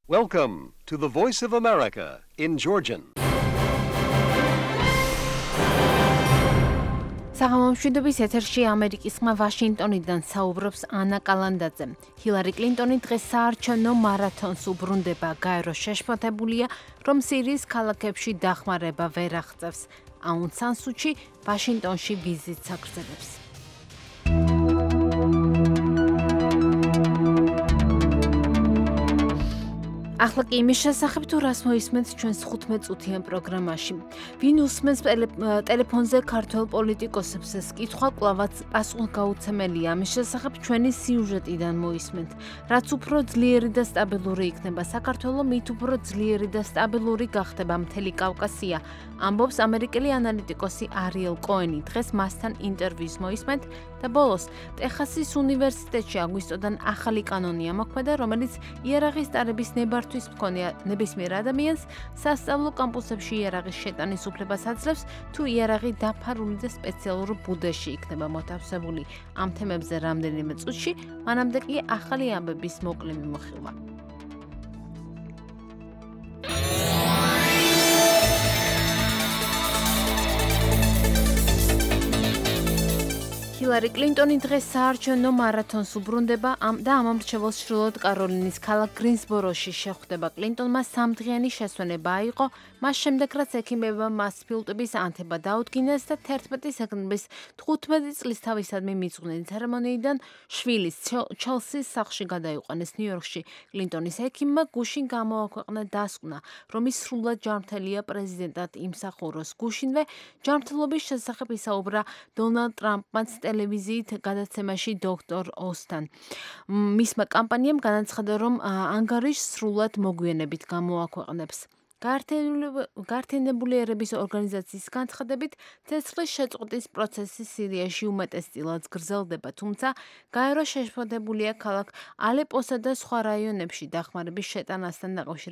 Welcome to the Voice of America in Georgian. საღამომშვიდობის ეთერში ამერიკის ხმა ვაშინგტონიდან საუბრობს ანა კალანდაძე. ჰილარი კლინტონი დღეს საარჩევნო მარათონს უბრუნდება. გაერო შეშფოთებულია, რომ სირიის ქალაქებში დახმარება ვერ აღწევს. აუნ სან სუჩი ვაშინგტონში ვიზიტს აგრძელებს. ახლა კი იმის შესახებ თუ რას მოისმენთ ჩვენს 15 წუთიან პროგრამაში. ვინ უსმენს ტელეფონზე ქართველ პოლიტიკოსებს ეს კითხვა კვლავაც პასუხგაუცემელია. ამის შესახებ ჩვენი სიუჟეტიდან მოისმენთ. რაც უფრო ძლიერი და სტაბილური იქნება საქართველო, მით უფრო ძლიერი და სტაბილური გახდება მთელი კავკასია. ამბობს ამერიკელი ანალიტიკოსი არიელ კოენი. დღეს მასთან ინტერვიუს მოისმენთ და ბოლოს ტეხასის უნივერსიტეტში აგვისტოდან ახალი კანონი ამოქმედა, რომელიც იარაღის ტარების ნებართვის მქონე ნებისმიერ ადამიანს სასწავლო კამპუსებში იარაღის შეტანის უფლებას აძლევს, თუ იარაღი დაფარული და სპეციალურ ბუდეში იქნება მოთავსებული. ამ თემებზე რამდენიმე წუთში, მანამდე კი ახალი ამბების მოკლე მიმოხილვა. ჰილარი კლინტონი დღეს საარჩევნო მარათონს უბრუნდება და ამ ამრჩეველს შრილად კაროლინის ქალაქ გრინსბოროში შეხვდება. კლინტონმა სამდღიანი შესვენება აიღო, მას შემდეგ რაც ექიმებმა მას ფილტვების ანთება დაუდგინეს და 11 სექტემბრის 15 წლისთავისადმი მიძღვნილი ცერემონიიდან შვილის ჩელსის სახლში გადაიყვანეს ნიუ-იორკში. კლინტონის ექიმმა გუშინ გამოაქვეყნა დასკვნა, რომ ის სრულად ჯანმრთელია პრეზიდენტად იმსახუროს. გუშინვე ჯანმრთელობის შესახებ ისაუბრა დონალდ ტრამპმაც ტელევიზიით გადაცემაში დოქტორ ოსთან. მისმა კამპანიამ განაცხადა, რომ ანგარიშს სრულად მოგვიანებით გამოაქვეყნებს. გაერთიანებული ერების ორგანიზაციის განცხადებით, ცეცხლის შეწყვეტის პროცესი სირიაში უმეტესწილად გრძელდება, თუმცა გაერო შეშფოთებულია ქალაქ ალეპოსა და სხვა რაიონებში დახმარების შეტანასთან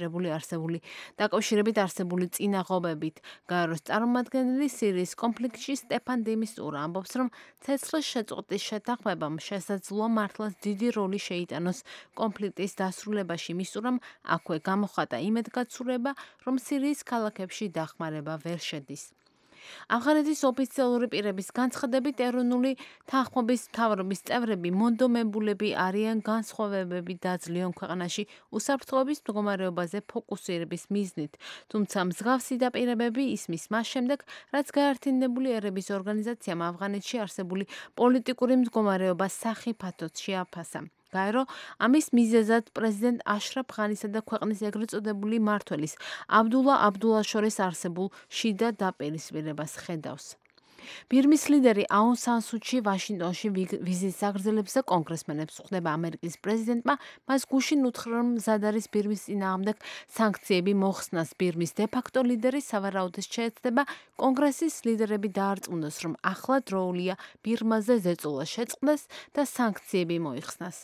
დაკავშირებით არსებული წინაღობებით. გაეროს წარმომადგენელი სირიის კონფლიქტში სტეფან დი მისტურა ამბობს, რომ ცეცხლის შეწყვეტის შეთანხმებამ შესაძლოა მართლაც დიდი როლი შეიტანოს კონფლიქტის დასრულებაში. მისტურამ აქვე გამოხატა იმედგაცრუება, რომ სირიის ქალაქებში დახმარება ვერ შედის. ავღანეთის ოფიციალური პირების განცხადებით, ეროვნული თანხმობის მთავრობის წევრები მონდომებულები არიან განსხვავებები დაძლიონ ქვეყანაში უსაფრთხოების მდგომარეობაზე ფოკუსირების მიზნით. თუმცა მსგავსი დაპირებები ისმის მას შემდეგ, რაც გაერთიანებული ერების ორგანიზაციამ ავღანეთში არსებული პოლიტიკური მდგომარეობა სახიფათოდ შეაფასა. გაერო ამის მიზეზად პრეზიდენტ აშრაფ ღანისა და ქვეყნის ეგრეთ წოდებული მმართველის აბდულა აბდულაშორის არსებულ შიდა დაპირისპირებას ხედავს. ბირმის ლიდერი აუნ სან სუჩი ვაშინგტონში ვიზიტს აგრძელებს და კონგრესმენებს ხვდება. ამერიკის პრეზიდენტმა მას გუშინ უთხრა, რომ მზად არის ბირმის წინააღმდეგ სანქციები მოხსნას. ბირმის დე-ფაქტო ლიდერი სავარაუდოდ შეეცდება კონგრესის ლიდერები დაარწმუნოს, რომ ახლა დროულია ბირმაზე ზეწოლა შეწყდეს და სანქციები მოიხსნას.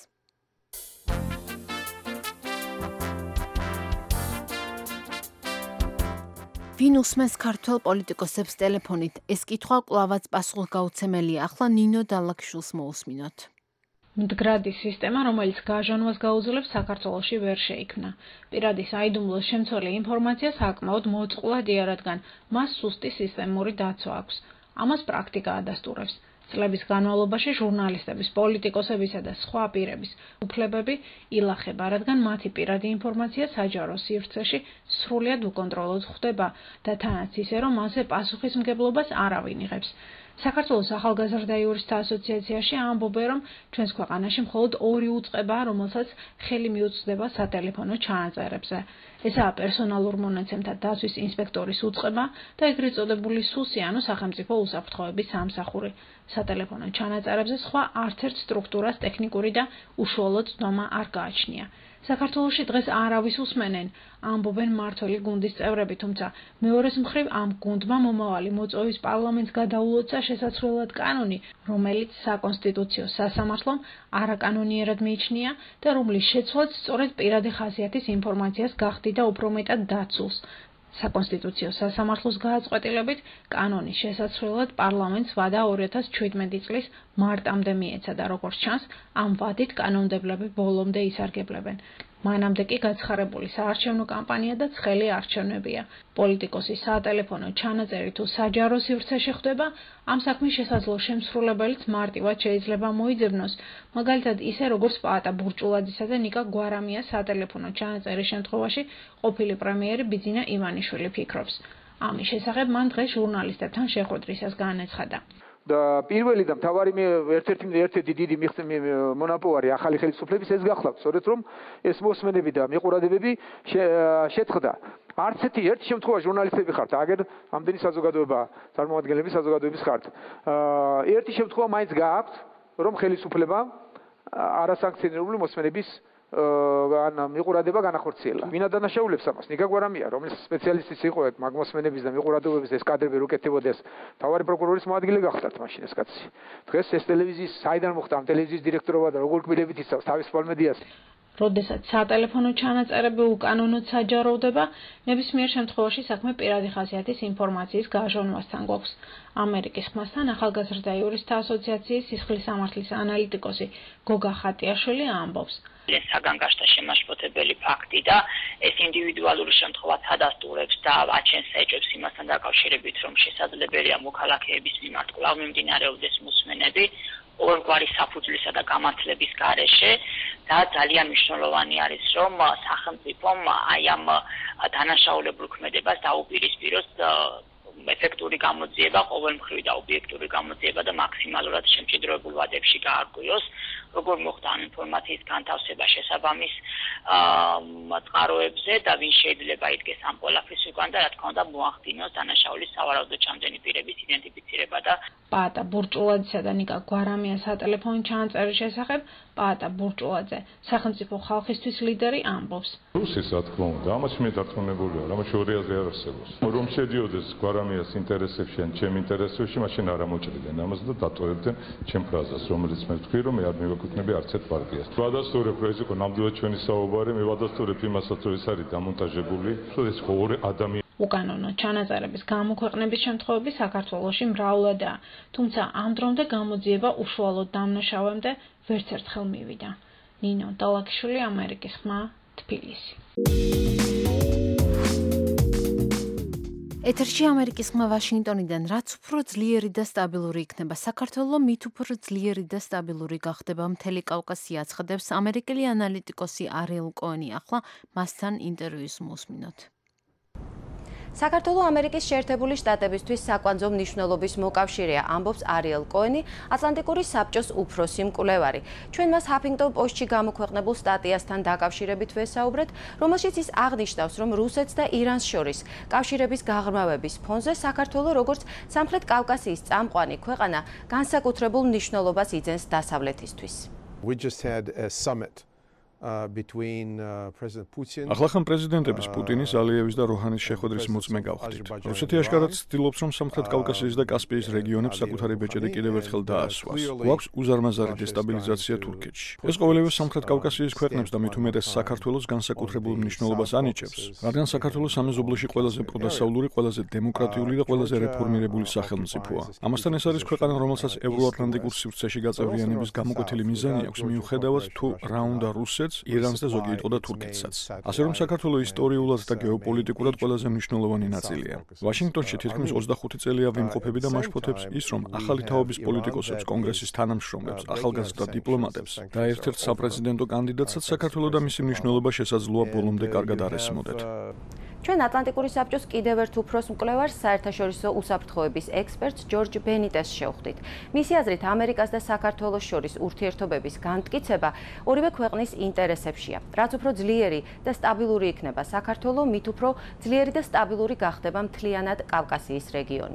ვინ უსმენს ქართველ პოლიტიკოსებს ტელეფონით? ეს კითხვა კვლავაც პასუხგაუცემელია. ახლა ნინო დალაქშვილს მოусმინოთ. მდგრადი სისტემა, რომელიც გაჟანვას გაუძლებს, საქართველოში ვერ შეიქმნა. პირადი საიდუმლოს შემცველი ინფორმაცია საკმაოდ მოწყვლადია, რადგან მას სუსტი სისტემური დაცვა აქვს. ამას პრაქტიკა ადასტურებს. წლების განმავლობაში ჟურნალისტების, პოლიტიკოსებისა და სხვა პირების უფლებები ილახება, რადგან მათი პირადი ინფორმაცია საჯარო სივრცეში სრულად უკონტროლოდ ხვდება და თანაც ისე, რომ მასზე პასუხისმგებლობას არავინ იღებს. საქართველოს ახალგაზრდა იურისტთა ასოციაციაში ამბობენ, რომ ჩვენს ქვეყანაში მხოლოდ 2 უწყებაა, რომელსაც ხელი მიუწვდება სატელეფონო ჩანაწერებზე. ესაა პერსონალურ მონაცემთა დაცვის ინსპექტორის უწყება და ეგრეთ წოდებული სუსი, ანუ სახელმწიფო უსაფრთხოების სამსახური. სატელეფონო ჩანაწერებზე სხვა არცერთ სტრუქტურას ტექნიკური და უშუალო წვდომა არ გააჩნია. საქართველოში დღეს არავის უსმენენ, ამბობენ მმართველი გუნდის წევრები, თუმცა მეორეს მხრივ ამ გუნდმა მომავალი მოწვევის პარლამენტს გადაულოცა შესაძლებლად კანონი, რომელიც საკონსტიტუციო სასამართლომ არაკანონიერად მიიჩნია და რომლის შეცვლაც სწორედ პირადი ხასიათის ინფორმაციას გახდიდა უფრო მეტად დაცულს. საკონსტიტუციო სასამართლოს გააწყვეტილებით კანონი შესაძლებლად პარლამენტს ვადა 2017 წლის მარტამდე მიეცა და როგორც ჩანს, ამ ვადით კანონმდებლები ბოლომდე ისარგებლებენ. მანამდე კი გაცხარებული საარჩევნო კამპანია და ცხელი არჩევნებია. პოლიტიკოსის სატელეფონო ჩანაწერი თუ საჯარო სივრცეში ხდება, ამ საქმის შესაძლო შემსრულებელიც მარტივად შეიძლება მოიძებნოს, მაგალითად ისე როგორც პაატა ბურჭულაძისა და ნიკა გვარამიას სატელეფონო ჩანაწერის შემთხვევაში ყოფილი პრემიერი ბიძინა ივანიშვილი ფიქრობს. ამის შესახებ მან დღეს ჟურნალისტებთან შეხვედრისას განაცხადა. და პირველი და მთავარი ერთ-ერთი დიდი მონოპოლარი ახალი ხელისუფლების ეს გახლავთ, სწორედ რომ ეს მოსმენები და მიყურადებები შეწყდა. არც ერთი შემთხვევა ჟურნალისტები ხართ, აგერ ამდენი საზოგადოება, წარმომადგენლები საზოგადოების ხართ. ერთი შემთხვევა მაინც გააქვთ, რომ ხელისუფლებამ არასანქციონირებული მოსმენების მიყურადება განახორციელა. ვინა დანაშაულებს ამას? ნიკა გვარამია, რომელიც სპეციალისტიც იყო მაგ მოსმენების და მიყურადობების ეს კადრები რო კეთდებოდეს, თავარი პროკურორის მოადგილე გახდათ მაშინ ეს კაცი. დღეს ეს ტელევიზიის საიდან მოხდა ამ ტელევიზიის დირექტორობა და როგორ კბილებით იცავს თავისუფალ მედიას. როდესაც სატელეფონო ჩანაწერები უკანონოდ საჯაროვდება, ნებისმიერ შემთხვევაში საქმე პირადი ხასიათის ინფორმაციის გაჟონვასთან გვაქვს. ამერიკის ხმასთან ახალგაზრდა იურისტთა ასოციაციის სისხლის სამართლის ანალიტიკოსი გოგა ხატიაშვილი ამბობს. საგანგაშთა შემაშფოთებელი ფაქტი და ეს ინდივიდუალური შემთხვევა სადასტურებს და აჩენს ეჭვებს იმასთან დაკავშირებით, რომ შესაძლებელია მოქალაქეების მიმართ კვლავ მიმდინარეობდეს მოსმენები ორგვარი საფუძვლისა და გამართლების გარეშე და ძალიან მნიშვნელოვანი არის, რომ სახელმწიფომ აი ამ დანაშაულებულ ქმედებას დაუპირისპიროს ეფექტური გამოძიება, ყოველმხრივი და ობიექტური გამოძიება და მაქსიმალურად შემჭიდროებულ ვადებში გაარკვიოს, როგორ მოხდა ამ ინფორმაციის განთავსება შესაბამის წყაროებზე და ვინ შეიძლება იდგეს ამ ყველაფრის უკან და რა თქმა უნდა მოახდინოს დანაშაულის სავარაუდო ჩამდენი პირების იდენტიფიცირება და პაატა ბურჭულაძისა და ნიკა გვარამიას სატელეფონო ჩანაწერის შესახებ პაატა ბურჭულაძე, სახელმწიფო ხალხისთვის ლიდერი ამბობს. რუსის რა თქმა უნდა, ამაში მე დარწმუნებულია, რამაში ორი აზრი არ არსებობს. რომ შედიოდეს გვარამიას ინტერესებში ან ჩემ ინტერესებში, მაშინ არ ამოჭრიდნენ ამას და დატოვებდნენ ჩემ ფრაზას, რომელიც მე ვთქვი, რომ მე არ მივეკუთვნები არც ერთ პარტიას. ვადასტურებ, რომ ეს იყო ნამდვილად ჩვენი საუბარი, მე ვადასტურებ იმასაც, რომ ეს არის დამონტაჟებული, რომ ეს ხო ორი ადამიანი უკანონო ჩანაწერების გამოქვეყნების შემთხვევები საქართველოში მრავლადაა, თუმცა ამ დრომდე გამოძიება უშუალოდ დამნაშავემდე ვერც ერთხელ მივიდა. ნინო დალაკიშვილი, ამერიკის ხმა, თბილისი. ეთერში ამერიკის ხმა ვაშინგტონიდან, რაც უფრო ძლიერი და სტაბილური იქნება საქართველო, მით უფრო ძლიერი და სტაბილური გახდება მთელი კავკასია, აცხადებს ამერიკელი ანალიტიკოსი არიელ კოენი. ახლა მასთან ინტერვიუს მოსმინოთ. საქართველო ამერიკის შეერთებული შტატებისთვის საკვანძო მნიშვნელობის მოკავშირეა, ამბობს არიელ კოენი, ატლანტიკური საბჭოს უფროსი მკვლევარი. ჩვენ მას ჰაფინგტონ პოსტში გამოქვეყნებულ სტატიასთან დაკავშირებით ვესაუბრეთ, რომელშიც ის აღნიშნავს, რომ რუსეთს და ირანს შორის კავშირების გაღრმავების ფონზე საქართველო როგორც სამხრეთ კავკასიის წამყვანი ქვეყანა განსაკუთრებულ მნიშვნელობას იძენს დასავლეთისთვის. We just had a summit between President Putin. Ახლახან პრეზიდენტების პუტინის, ალიევის და როჰანის შეხვედრის მოწმე გავხდით. რუსეთი აშკარად ცდილობს, რომ სამხრეთ კავკასიის და კასპიის რეგიონებს საკუთარი ბეჭედი კიდევ ერთხელ დაასვას. გვაქვს უზარმაზარი დესტაბილიზაცია თურქეთში. ეს ყოველივე სამხრეთ კავკასიის ქვეყნებს და მით უმეტეს საქართველოს განსაკუთრებულ მნიშვნელობას ანიჭებს, რადგან საქართველო სამეზობლოში ყველაზე პროდასავლური, ყველაზე დემოკრატიული და ყველაზე რეფორმირებული სახელმწიფოა. ამასთან ეს არის ქვეყანა, რომელსაც ევროატლანტიკურ სივრცეში გაწევრიანების გამოკვეთილი მიზანი აქვს, მიუხედავად თუ რა უნდა რუსეთს, ირანს და ზოგი იტყოდა თურქეთსაც. ასე რომ საქართველო ისტორიულად და გეოპოლიტიკურად ყველაზე მნიშვნელოვანი ნაწილია. ვაშინგტონში თითქმის 25 წელია ვიმყოფები და მაშფოთებს ის, რომ ახალი თაობის პოლიტიკოსებს, კონგრესის თანამშრომლებს, ახალგაზრდა დიპლომატებს და ერთ-ერთ საპრეზიდენტო კანდიდატსაც საქართველო და მისი მნიშვნელობა შესაძლოა ბოლომდე კარგად არ ესმოდეთ. ჩვენ ატლანტიკური საბჭოს კიდევ ერთ უფროს მკვლევარს, საერთაშორისო უსაფრთხოების ექსპერტს ჯორჯ ბენიტეს შევხვდით. მისი აზრით, ამერიკას და საქართველოს შორის ურთიერთობების განმტკიცება ორივე ქვეყნის ინტერესებშია. რაც უფრო ძლიერი და სტაბილური იქნება საქართველო, მით უფრო ძლიერი და სტაბილური გახდება მთლიანად კავკასიის რეგიონი.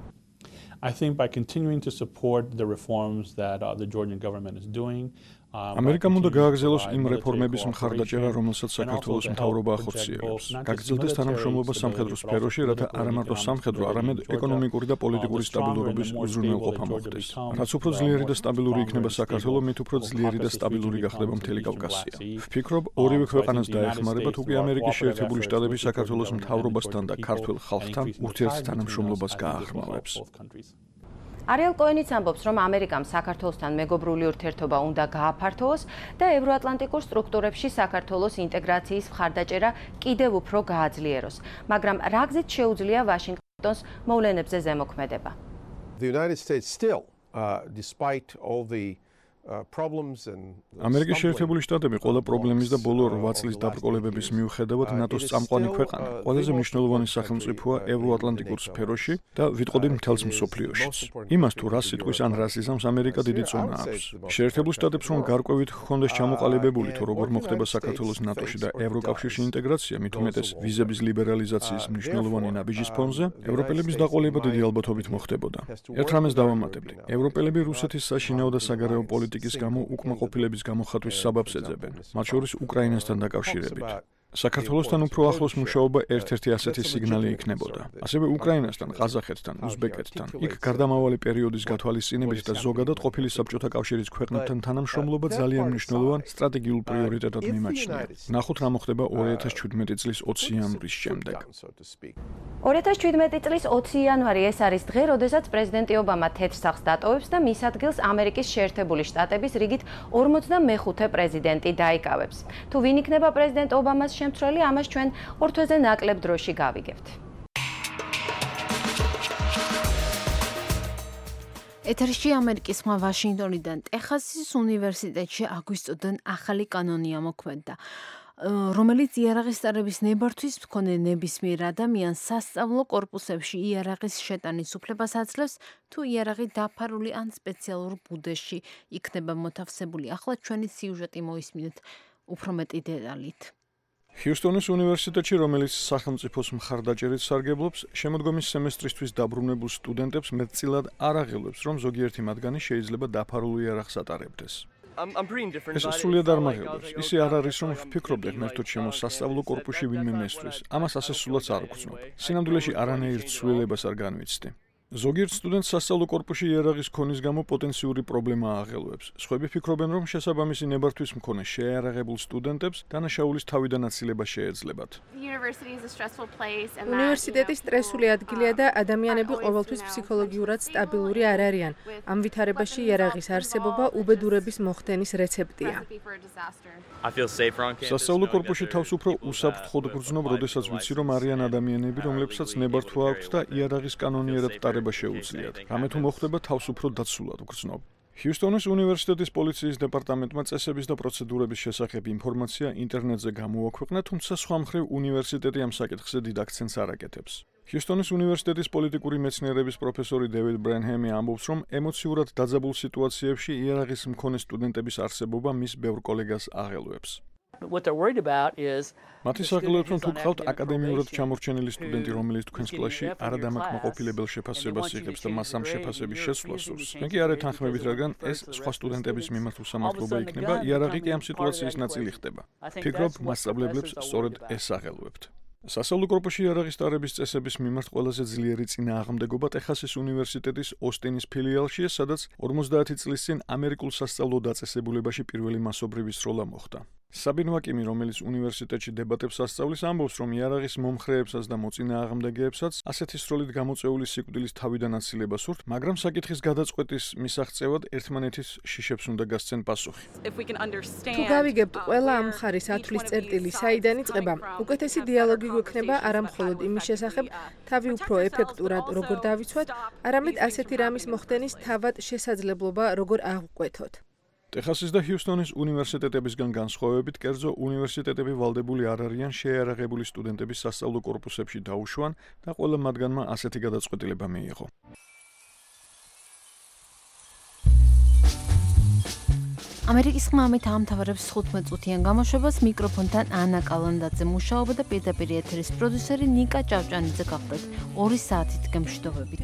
I think by continuing to support the reforms that the Georgian government is doing, ამერიკამ უნდა გააგრძელოს იმ რეფორმების მხარდაჭერა, რომელსაც საქართველოს მთავრობა ახორციელებს. გაგრძელდეს თანამშრომლობა სამხედრო სფეროში, რათა არა მარტო სამხედრო, არამედ ეკონომიკური და პოლიტიკური სტაბილურობის უზრუნველყოფა მოხდეს. რაც უფრო ძლიერი და სტაბილური იქნება საქართველო, მით უფრო ძლიერი და სტაბილური გახდება მთელი კავკასია. ვფიქრობ, ორივე ქვეყანას დაეხმარება, თუკი ამერიკის შეერთებული შტატები საქართველოს მთავრობასთან და ქართველ ხალხთან ურთიერთთანამშრომლობას გააღრმავებს. არიელ კოენიც ამბობს, რომ ამერიკამ საქართველოსთან მეგობრული ურთიერთობა უნდა გააფართოვოს და ევროატლანტიკურ სტრუქტურებში საქართველოს ინტეგრაციის მხარდაჭერა კიდევ უფრო გააძლიეროს. მაგრამ რა გზით შეუძლია ვაშინგტონს მოვლენებზე ზემოქმედება? The United States still, despite all the ამერიკის შეერთებული შტატები ყველა პრობლემის და ბოლო 8 წლის დაბრკოლებების მიუხედავად ნატოს წამყვანი ქვეყანა, ყველაზე მნიშვნელოვანი სახელმწიფოა ევროატლანტიკურ სფეროში და ვიტყოდით მთელს მსოფლიოშიც. იმას თუ რას სიტყვის ან რას იზამს ამერიკა დიდი წონა აქვს. შეერთებულ შტატებს რომ გარკვევით ჰქონდეს ჩამოყალიბებული თუ როგორ მოხდება საქართველოს ნატოში და ევროკავშირში ინტეგრაცია, მით უმეტეს ვიზების ლიბერალიზაციის მნიშვნელოვანი ნაბიჯის ფონზე, ევროპელების დაყოლება დიდი ალბათობით მოხდებოდა. ერთ რამეს დავამატებდი. ევროპელები რუსეთის საშინაო და საგარეო პოლიტიკის გამო უკმაყოფილების გამოხატვის საბაბს ეძებენ, მათ შორის უკრაინასთან დაკავშირებით. საქართველოსთან უფრო ახლოს მუშაობა ერთ-ერთი ასეთი სიგნალი იქნებოდა. ასევე უკრაინასთან, ყაზახეთთან, უზბეკეთთან. იქ გარდამავალი პერიოდის გათვალისწინებით და ზოგადად ყოფილი საბჭოთა კავშირის ქვეყნებთან თანამშრომლობა ძალიან მნიშვნელოვან სტრატეგიულ პრიორიტეტად მიმაჩნია. ნახოთ რა მოხდება 2017 წლის 20 იანვრის შემდეგ. 2017 წლის 20 იანვარი ეს არის დღე, როდესაც პრეზიდენტი ობამა თეთრ სახლს დატოვებს და მის ადგილს ამერიკის შეერთებული შტატების რიგით 45-ე პრეზიდენტი დაიკავებს. თუ ვინ იქნება პრეზიდენტ ობამას შემცვლელი, ამას ჩვენ ორ თვეზე ნაკლებ დროში გავიგებთ. ეთერში ამერიკის ხმა ვაშინგტონიდან ტეხასის უნივერსიტეტში აგვისტოდან ახალი კანონი ამოქმედდა, რომელიც იარაღის ტარების ნებართვის მქონე ნებისმიერ ადამიანს სასწავლო კორპუსებში იარაღის შეტანის უფლებას აძლევს, თუ იარაღი დაფარული ან სპეციალურ ბუდეში იქნება მოთავსებული. ახლა ჩვენი სიუჟეტი მოისმინეთ უფრო მეტი დეტალით. ჰიუსტონის უნივერსიტეტში, რომელიც სახელმწიფოს მხარდაჭერით სარგებლობს, შემოდგომის სემესტრისთვის დაბრუნებულ სტუდენტებს მეტწილად არ აღელვებს, რომ ზოგიერთი მათგანი შეიძლება დაფარულ იარაღს ატარებდეს. ეს სრულიად არ მაღელვებს. ისე არ არის, რომ ვფიქრობდე ღმერთო ჩემო სასწავლო კორპუსში ვინმე მესვრის. ამას ასე სულაც არ ვგრძნობ. სინამდვილეში არანაირ ცვლილებას არ განვიცდი. ზოგიერთ სტუდენტს სასწავლო კორპუსში იარაღის ქონის გამო პოტენციური პრობლემა აღელვებს. სხვები ფიქრობენ, რომ შესაბამისი ნებართვის მქონე შეიარაღებულ სტუდენტებს დანაშაულის თავიდან აცილება შეეძლებათ. უნივერსიტეტი სტრესული ადგილია და ადამიანები ყოველთვის ფსიქოლოგიურად სტაბილური არ არიან. ამ ვითარებაში იარაღის არსებობა უბედურების მოხდენის რეცეპტია. სასწავლო კორპუსში თავს უფრო უსაფრთხოდ გრძნობ, როდესაც ვიცი, რომ არიან ადამიანები, რომლებსაც ნებართვა აქვთ და იარაღის კანონიერად ტარება შეუძლიათ. რამე თუ მოხდება, თავს უფრო დაცულად გრძნობ. ჰიუსტონის უნივერსიტეტის პოლიციის დეპარტამენტმა წესების და პროცედურების შესახებ ინფორმაცია ინტერნეტზე გამოაქვეყნა, თუმცა სხვა მხრივ უნივერსიტეტი ამ საკითხზე დიდ აქცენტს არ აკეთებს. ჰიუსტონის უნივერსიტეტის პოლიტიკური მეცნიერების პროფესორი დევიდ ბრენჰემი ამბობს, რომ ემოციურად დაძაბულ სიტუაციებში იარაღის მქონე სტუდენტების არსებობა მის ბევრ კოლეგას აღელვებს. მათი საგლოებს, რომ თუ გყავთ აკადემიურად ჩამორჩენილი სტუდენტი, რომელიც თქვენს კლასში არადამაკმაყოფილებელ შეფასებას იღებს და მას ამ შეფასების შეცვლას სურს, მე კი არ ეთანხმებით, რადგან ეს სხვა სტუდენტების მიმართ უსამართლობა იქნება, იარაღი კი ამ სიტუაციის ნაწილი ხდება. ფიქრობ, მასწავლებლებს სწორედ ეს აღელვებთ. სასწავლო კორპუსში იარაღის ტარების წესების მიმართ ყველაზე ძლიერი წინააღმდეგობა ტეხასის უნივერსიტეტის ოსტინის ფილიალშია, სადაც 50 წლის წინ ამერიკულ სასწავლო დაწესებულებაში პირველი მასობრივი სროლა მოხდა. საბინ ვაკიმი, რომელიც უნივერსიტეტში დებატებს ასწავლის, ამბობს, რომ იარაღის მომხრეებსაც და მოწინააღმდეგეებსაც ასეთი სროლით გამოწვეული სიკვდილის თავიდან აცილება სურთ, მაგრამ საკითხის გადაწყვეტის მისაღწევად ერთმანეთის შიშებს უნდა გასცენ პასუხი. თუ გავიგებთ ყველა ამ მხარის ათვლის წერტილი საიდან იწყება, უკეთესი დიალოგი გვექნება არა მხოლოდ იმის შესახებ, თავი უფრო ეფექტურად როგორ დავიცვათ, არამედ ასეთი რამის მოხდენის თავად შესაძლებლობა როგორ აღვკვეთოთ. ტეხასის და ჰიუსტონის უნივერსიტეტებისგან განსხვავებით, კერძო უნივერსიტეტები ვალდებული არ არიან შეიარაღებული სტუდენტების სასწავლო კორპუსებში დაუშვან და ყველა მათგანმა ასეთი გადაწყვეტილება მიიღო. ამერიკის ხმა ამით ამთავრებს 15 წუთიან გამოშვებას. მიკროფონთან ანა კალანდაძე მუშაობა და პირდაპირ ეთერის პროდიუსერი ნიკა ჭავჭანიძე გახლდათ 2 საათით გემშვიდობებით.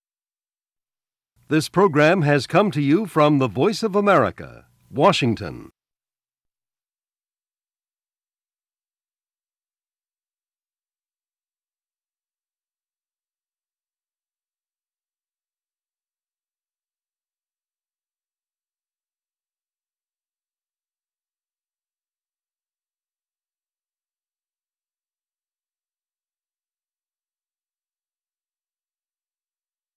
This program has come to you from the Voice of America, Washington.